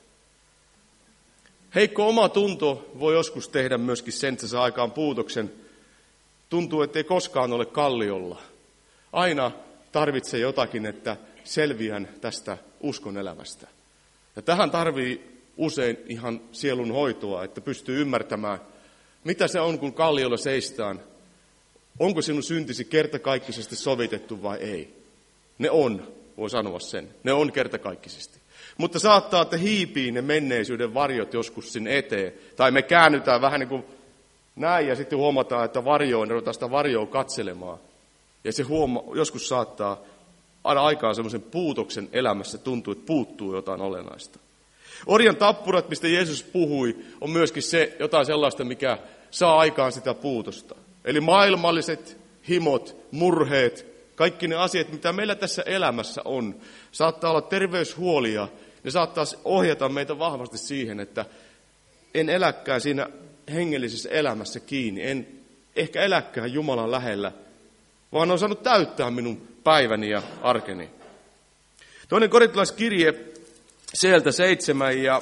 Heikko oma tunto voi joskus tehdä myöskin sen, että se saa aikaan puutoksen. Tuntuu, ettei koskaan ole kalliolla. Aina tarvitsee jotakin, että selviän tästä uskon elämästä. Ja tähän tarvii usein ihan sielun hoitoa, että pystyy ymmärtämään, mitä se on, kun kalliolla seistään. Onko sinun syntisi kertakaikkisesti sovitettu vai ei? Ne on, voi sanoa sen. Ne on kertakaikkisesti. Mutta saattaa, että hiipii ne menneisyyden varjot joskus sinne eteen. Tai me käännytään vähän niin kuin näin ja sitten huomataan, että varjoon, ruvetaan sitä varjoa katselemaan. Ja se huoma, joskus saattaa aina aikaan semmoisen puutoksen elämässä, tuntuu, että puuttuu jotain olennaista. Orjan tappurat, mistä Jeesus puhui, on myöskin se jotain sellaista, mikä saa aikaan sitä puutosta. Eli maailmalliset himot, murheet, kaikki ne asiat, mitä meillä tässä elämässä on, saattaa olla terveyshuolia, ne saattaa ohjata meitä vahvasti siihen, että en eläkään siinä hengellisessä elämässä kiinni, en ehkä eläkään Jumalan lähellä, vaan on saanut täyttää minun päiväni ja arkeni. Toinen korintolaiskirje, sieltä seitsemän ja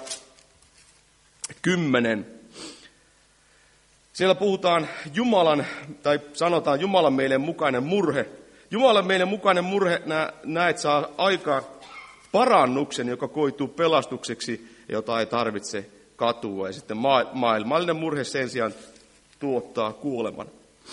kymmenen. Siellä puhutaan Jumalan, tai sanotaan Jumalan meille mukainen murhe. Jumalan meille mukainen murhe, näet, saa aikaan parannuksen, joka koituu pelastukseksi, jota ei tarvitse katua. Ja sitten maailmallinen murhe sen sijaan tuottaa kuoleman.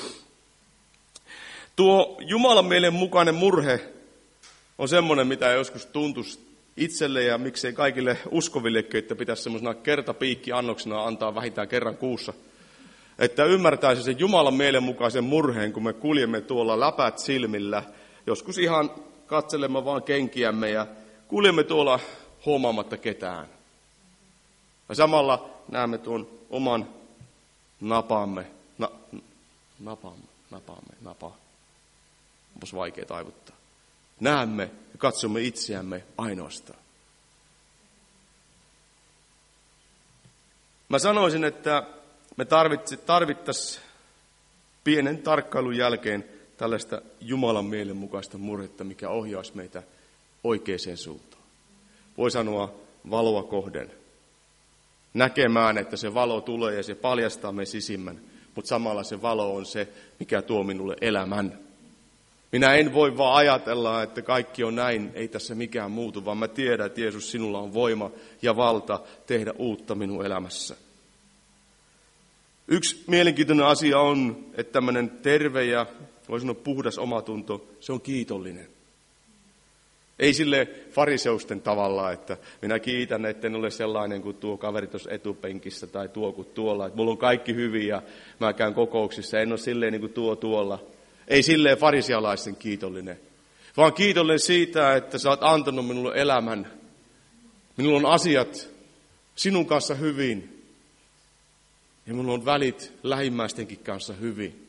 Tuo Jumalan meille mukainen murhe on semmoinen, mitä joskus tuntuisi itselle ja miksei kaikille uskovillekin, että pitäisi semmoisena kertapiikkiannoksena antaa vähintään kerran kuussa. Että ymmärtäisi sen Jumalan mielenmukaisen murheen, kun me kuljemme tuolla läpät silmillä, joskus ihan katselemme vaan kenkiämme ja kuljemme tuolla huomaamatta ketään. Ja samalla näemme tuon oman napamme, na, napamme, napamme, napa. Onpas vaikea taivuttaa. Näemme ja katsomme itseämme ainoastaan. Mä sanoisin, että me tarvittaisiin pienen tarkkailun jälkeen tällaista Jumalan mielenmukaista murhetta, mikä ohjaisi meitä oikeaan suuntaan. Voi sanoa valoa kohden. Näkemään, että se valo tulee ja se paljastaa me sisimmän, mutta samalla se valo on se, mikä tuo minulle elämän. Minä en voi vaan ajatella, että kaikki on näin, ei tässä mikään muutu, vaan mä tiedän, että Jeesus, sinulla on voima ja valta tehdä uutta minun elämässä. Yksi mielenkiintoinen asia on, että tämmöinen terve ja voi sanoa puhdas omatunto, se on kiitollinen. Ei sille fariseusten tavalla, että minä kiitän, etten ole sellainen kuin tuo kaveri tuossa etupenkissä tai tuo kuin tuolla. Että mulla on kaikki hyvin ja mä käyn kokouksissa, en ole silleen niin kuin tuo tuolla. Ei silleen farisialaisten kiitollinen, vaan kiitollinen siitä, että sä oot antanut minulle elämän. Minulla on asiat sinun kanssa hyvin. Ja minulla on välit lähimmäistenkin kanssa hyvin.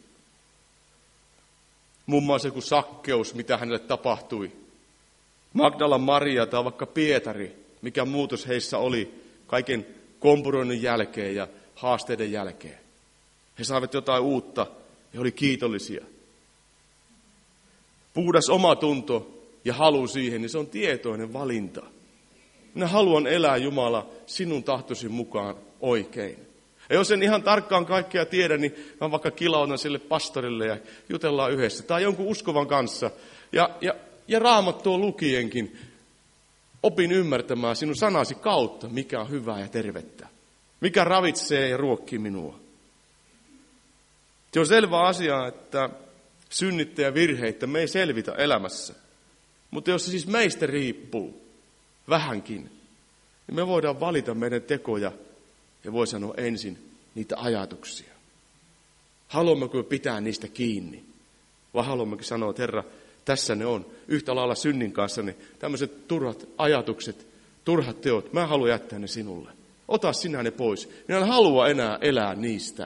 Muun muassa kuin Sakkeus, mitä hänelle tapahtui. Magdalan Maria tai vaikka Pietari, mikä muutos heissä oli kaiken kompuroinnin jälkeen ja haasteiden jälkeen. He saivat jotain uutta ja oli kiitollisia. Puhdas omatunto ja halu siihen, niin se on tietoinen valinta. Minä haluan elää, Jumala, sinun tahtosi mukaan oikein. Ja jos en ihan tarkkaan kaikkea tiedä, niin mä vaikka kilautan sille pastorille ja jutellaan yhdessä. Tai jonkun uskovan kanssa. Ja, ja, ja Raamattua lukienkin opin ymmärtämään sinun sanasi kautta, mikä on hyvää ja tervettä. Mikä ravitsee ja ruokkii minua. Se on selvä asia, että synnitte ja virheitä me ei selvitä elämässä. Mutta jos se siis meistä riippuu vähänkin, niin me voidaan valita meidän tekoja ja voi sanoa ensin niitä ajatuksia. Haluammeko pitää niistä kiinni? Vai haluammeko sanoa, että Herra, tässä ne on. Yhtä lailla synnin kanssa niin tämmöiset turhat ajatukset, turhat teot, mä haluan jättää ne sinulle. Ota sinä ne pois. Minä en halua enää elää niistä.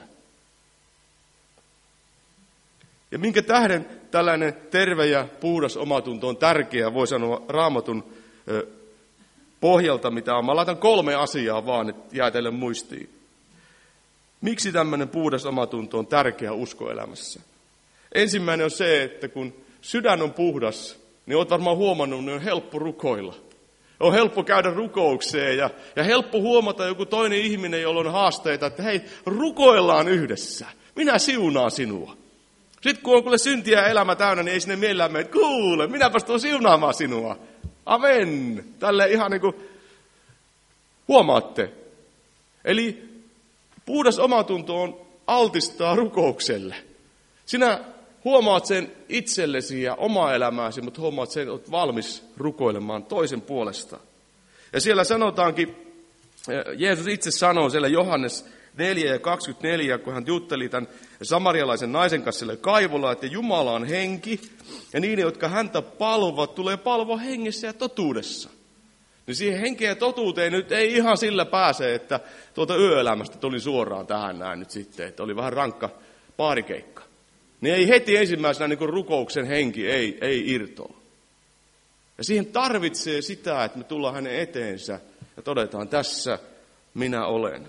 Ja minkä tähden tällainen terve ja puhdas omatunto on tärkeää, voi sanoa Raamatun ö, pohjalta, mitä on. Mä laitan kolme asiaa vaan, että jää teille muistiin. Miksi tämmöinen puhdas omatunto on tärkeä uskoelämässä? Ensimmäinen on se, että kun sydän on puhdas, niin olet varmaan huomannut, niin on helppo rukoilla. On helppo käydä rukoukseen ja, ja helppo huomata joku toinen ihminen, jolla on haasteita, että hei, rukoillaan yhdessä. Minä siunaan sinua. Sitten kun on kuule syntiä ja elämä täynnä, niin ei sinne mielellään mene, että kuule, minäpäs tuon siunaamaan sinua. Amen. Tälleen ihan niin kuin huomaatte. Eli puhdas omatunto on altistaa rukoukselle. Sinä huomaat sen itsellesi ja omaa elämääsi, mutta huomaat sen, että olet valmis rukoilemaan toisen puolesta. Ja siellä sanotaankin, Jeesus itse sanoo siellä Johannes neljä ja kaksikymmentäneljä, kun hän jutteli tämän samarialaisen naisen kanssa siellä kaivolla, että Jumala on henki, ja niiden, jotka häntä palvovat, tulee palvoa hengessä ja totuudessa. Niin siihen henkeen ja totuuteen nyt ei ihan sillä pääse, että tuolta yöelämästä tuli suoraan tähän näin nyt sitten, että oli vähän rankka paarikeikka. Niin ei heti ensimmäisenä niin kuin rukouksen henki ei, ei irtoa. Ja siihen tarvitsee sitä, että me tullaan hänen eteensä ja todetaan, tässä minä olen.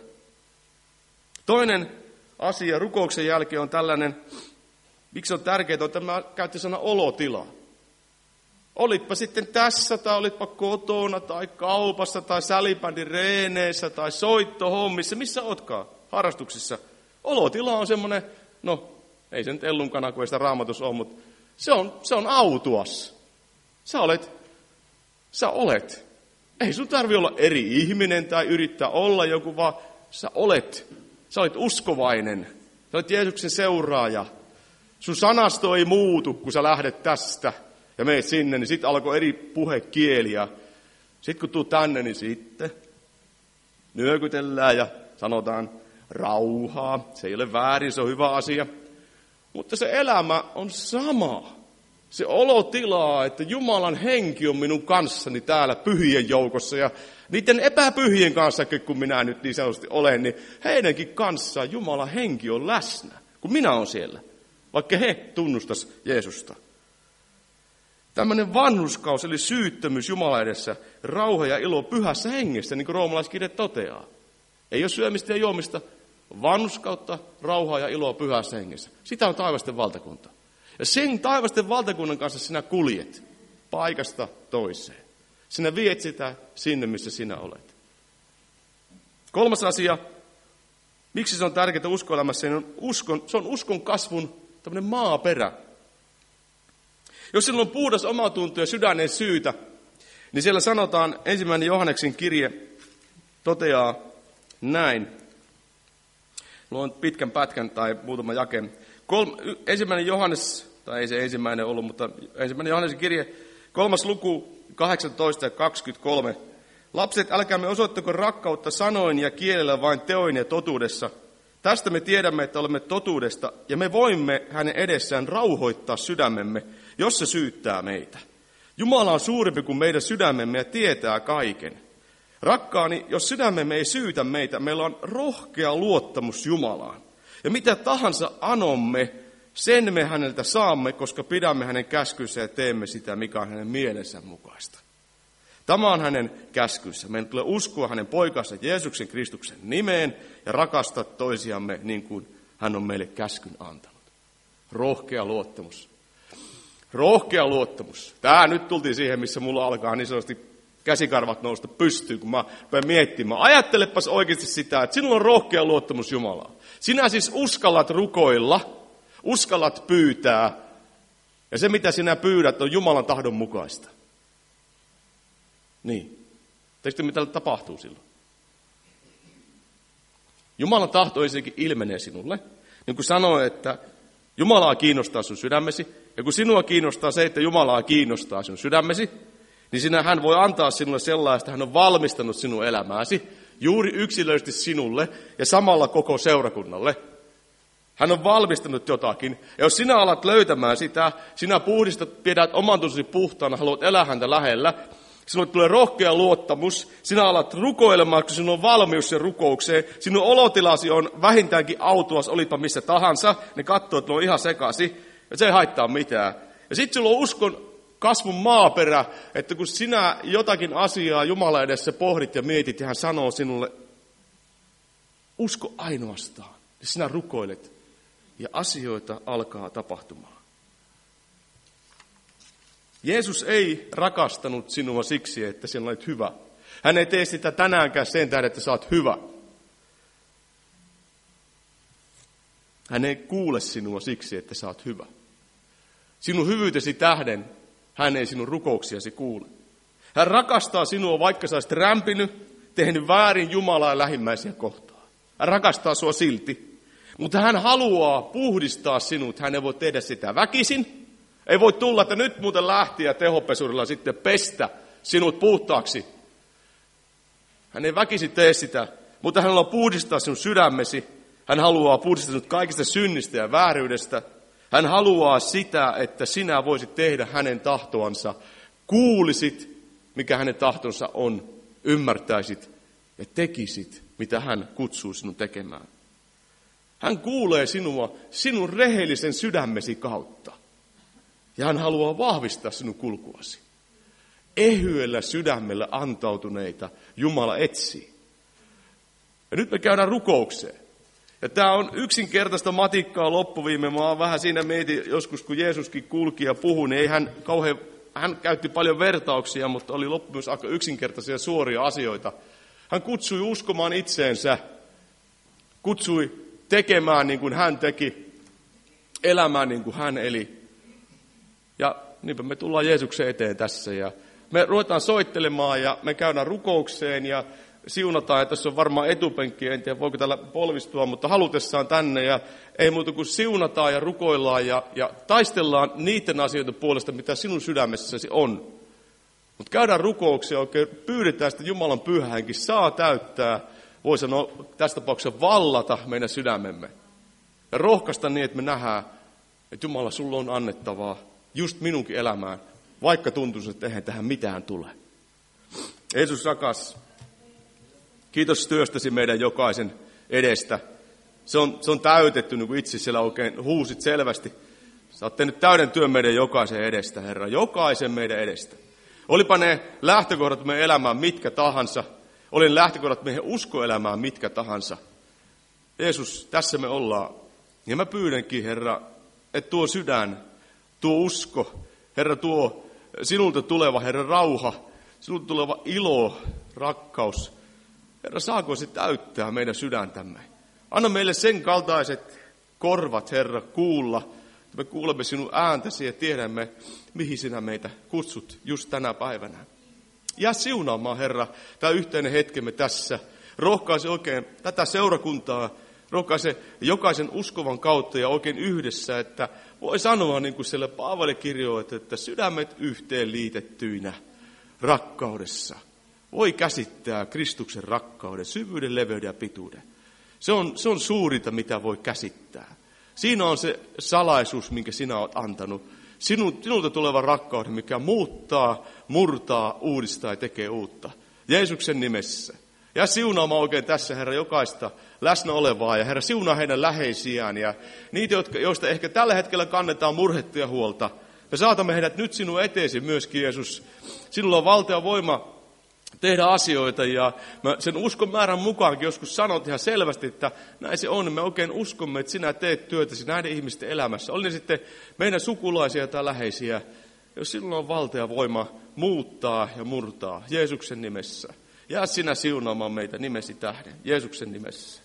Toinen asia rukouksen jälkeen on tällainen, miksi on tärkeää, on tämä käytti sana olotila. Olitpa sitten tässä, tai olitpa kotona, tai kaupassa, tai salibändin reeneissä, tai soittohommissa, missä ootkaan harrastuksissa. Olotila on semmoinen, no ei se nyt ellunkana, kun ei sitä Raamatussa ole, mutta se on, se on autuas. Sä olet, sä olet. Ei sun tarvitse olla eri ihminen tai yrittää olla joku, vaan sä olet. Sä olet uskovainen. Sä olet Jeesuksen seuraaja. Sun sanasto ei muutu, kun sä lähdet tästä ja meet sinne, niin sitten alkoi eri puhekieliä. Sitten kun tuut tänne, niin sitten nyökytellään ja sanotaan rauhaa. Se ei ole väärin, se on hyvä asia. Mutta se elämä on sama. Se olotilaa, että Jumalan henki on minun kanssani täällä pyhien joukossa. Ja niiden epäpyhien kanssa, kun minä nyt niin sanotusti olen, niin heidänkin kanssaan Jumalan henki on läsnä, kun minä olen siellä. Vaikka he tunnustas Jeesusta. Tämmöinen vanhurskaus, eli syyttömyys Jumalan edessä, rauha ja ilo pyhässä hengessä, niin kuin roomalaiskirje toteaa. Ei ole syömistä ja juomista, vanhurskautta, rauhaa ja iloa pyhässä hengessä. Sitä on taivasten valtakunta. Ja sen taivasten valtakunnan kanssa sinä kuljet paikasta toiseen. Sinä viet sitä sinne, missä sinä olet. Kolmas asia, miksi se on tärkeää uskoelämässä, niin on uskon, se on uskon kasvun tämmöinen maaperä. Jos sinulla on puhdas omatunto ja sydänen syytä, niin siellä sanotaan, ensimmäinen Johanneksen kirje toteaa näin. Luen pitkän pätkän tai muutaman jakeen. Kolm, ensimmäinen Johannes, tai ei se ensimmäinen ollut, mutta ensimmäinen Johanneksen kirje, kolmas luku, kahdeksantoista ja kaksikymmentäkolme. Lapset, älkäämme osoittako rakkautta sanoin ja kielellä, vain teoin ja totuudessa. Tästä me tiedämme, että olemme totuudesta, ja me voimme hänen edessään rauhoittaa sydämemme, jos se syyttää meitä. Jumala on suurempi kuin meidän sydämemme ja tietää kaiken. Rakkaani, jos sydämemme ei syytä meitä, meillä on rohkea luottamus Jumalaan. Ja mitä tahansa anomme, sen me häneltä saamme, koska pidämme hänen käskynsä ja teemme sitä, mikä on hänen mielensä mukaista. Tämä on hänen käskynsä. Meidän tulee uskoa hänen poikansa Jeesuksen Kristuksen nimeen ja rakastaa toisiamme niin kuin hän on meille käskyn antanut. Rohkea luottamus. Rohkea luottamus. Tää nyt tultiin siihen, missä mulla alkaa niin sanotusti käsikarvat nousta pystyyn, kun mä rupean miettimään. Ajattelepas oikeasti sitä, että sinulla on rohkea luottamus Jumalaa. Sinä siis uskallat rukoilla, uskallat pyytää, ja se mitä sinä pyydät on Jumalan tahdon mukaista. Niin. Tiedätkö mitä tapahtuu silloin? Jumalan tahto ensinnäkin ilmenee sinulle. Niin kuin sanoi, että Jumalaa kiinnostaa sun sydämesi. Ja kun sinua kiinnostaa se, että Jumalaa kiinnostaa sun sydämesi, niin sinä hän voi antaa sinulle sellaista, hän on valmistanut sinun elämääsi juuri yksilöllisesti sinulle ja samalla koko seurakunnalle. Hän on valmistanut jotakin. Ja jos sinä alat löytämään sitä, sinä puhdistat, pidät oman tuntosi puhtaana, haluat elää häntä lähellä, sinulle tulee rohkea luottamus, sinä alat rukoilemaan, kun sinulla on valmius sen rukoukseen, sinun olotilasi on vähintäänkin autuas, olipa missä tahansa, ne katsoo, että ne on ihan sekaisin, ja se ei haittaa mitään. Ja sitten sulla on uskon kasvun maaperä, että kun sinä jotakin asiaa Jumala edessä pohdit ja mietit, ja hän sanoo sinulle, usko ainoastaan, ja sinä rukoilet, ja asioita alkaa tapahtumaan. Jeesus ei rakastanut sinua siksi, että sinä olet hyvä. Hän ei tee sitä tänäänkään sen tähden, että sä oot hyvä. Hän ei kuule sinua siksi, että sä oot hyvä. Sinun hyvyytesi tähden hän ei sinun rukouksiasi kuule. Hän rakastaa sinua, vaikka sä olisit rämpinyt, tehnyt väärin Jumalaa ja lähimmäisiä kohtaan. Hän rakastaa sua silti, mutta hän haluaa puhdistaa sinut. Hän ei voi tehdä sitä väkisin. Ei voi tulla, että nyt muuten lähti ja tehopesurilla sitten pestä sinut puhtaaksi. Hän ei väkisin tee sitä, mutta hän haluaa puhdistaa sinun sydämesi. Hän haluaa puhdistaa sinut kaikista synnistä ja vääryydestä. Hän haluaa sitä, että sinä voisit tehdä hänen tahtoansa. Kuulisit, mikä hänen tahtonsa on. Ymmärtäisit ja tekisit, mitä hän kutsuu sinun tekemään. Hän kuulee sinua sinun rehellisen sydämesi kautta. Ja hän haluaa vahvistaa sinun kulkuasi. Ehyellä sydämellä antautuneita Jumala etsii. Ja nyt me käydään rukoukseen. Ja tämä on yksinkertaista matikkaa loppuviime. Mä oon vähän siinä mietin joskus, kun Jeesuskin kulki ja puhui, niin ei hän kauhean, hän käytti paljon vertauksia, mutta oli loppujen aika yksinkertaisia suoria asioita. Hän kutsui uskomaan itseensä, kutsui tekemään niin kuin hän teki, elämään niin kuin hän eli. Ja niinpä me tullaan Jeesuksen eteen tässä ja me ruvetaan soittelemaan ja me käydään rukoukseen ja siunataan. Ja tässä on varmaan etupenkki, en tiedä voiko täällä polvistua, mutta halutessaan tänne. Ja ei muuta kuin siunataan ja rukoillaan ja, ja taistellaan niiden asioiden puolesta, mitä sinun sydämessäsi on. Mutta käydään rukouksia oikein, pyydetään sitä Jumalan pyhähenkin, saa täyttää, voi sanoa tässä tapauksessa vallata meidän sydämemme. Ja rohkaista niin, että me nähdään, että Jumala, sulla on annettavaa. Just minunkin elämään, vaikka tuntuisi, että eihän tähän mitään tule. Jeesus rakas, kiitos työstäsi meidän jokaisen edestä. Se on, se on täytetty, niin kuin itse siellä oikein huusit selvästi. Sä oot tehnyt täyden työn meidän jokaisen edestä, Herra, jokaisen meidän edestä. Olipa ne lähtökohdat meidän elämään mitkä tahansa, oli ne lähtökohdat meidän uskoelämään mitkä tahansa. Jeesus, tässä me ollaan. Ja mä pyydänkin, Herra, että tuo sydän, tuo usko, Herra, tuo sinulta tuleva, Herra, rauha, sinulta tuleva ilo, rakkaus. Herra, saako se täyttää meidän sydäntämme? Anna meille sen kaltaiset korvat, Herra, kuulla, että me kuulemme sinun ääntäsi ja tiedämme, mihin sinä meitä kutsut just tänä päivänä. Ja siunaamaan, Herra, tämä yhteinen hetkemme tässä. Rohkaise oikein tätä seurakuntaa, rohkaise jokaisen uskovan kautta ja oikein yhdessä, että voi sanoa, niin kuin siellä Paavali kirjoittaa, että sydämet yhteen liitettyinä rakkaudessa. Voi käsittää Kristuksen rakkauden, syvyyden, leveyden ja pituuden. Se on, se on suurinta, mitä voi käsittää. Siinä on se salaisuus, minkä sinä olet antanut. Sinun, sinulta tuleva rakkauden, mikä muuttaa, murtaa, uudistaa ja tekee uutta. Jeesuksen nimessä. Ja siunaamaan oikein tässä, Herra, jokaista läsnä olevaa. Ja Herra, siunaa heidän läheisiään ja niitä, joista ehkä tällä hetkellä kannetaan murhetta ja huolta. Me saatamme heidät nyt sinun eteesi myöskin, Jeesus. Sinulla on valta ja voima tehdä asioita ja mä sen uskon määrän mukaankin joskus sanot ihan selvästi, että näin se on. Me oikein uskomme, että sinä teet työtäsi näiden ihmisten elämässä. Oli ne sitten meidän sukulaisia tai läheisiä, jos sinulla on valta ja voima muuttaa ja murtaa Jeesuksen nimessä. Jää sinä siunaamaan meitä nimesi tähden, Jeesuksen nimessä.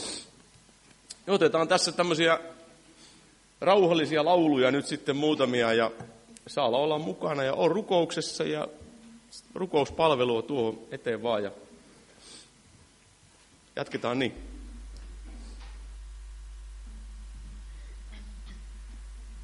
Ja otetaan tässä tämmöisiä rauhallisia lauluja nyt sitten muutamia ja saa olla mukana ja on rukouksessa ja rukouspalvelua tuohon eteen vaan ja jatketaan niin.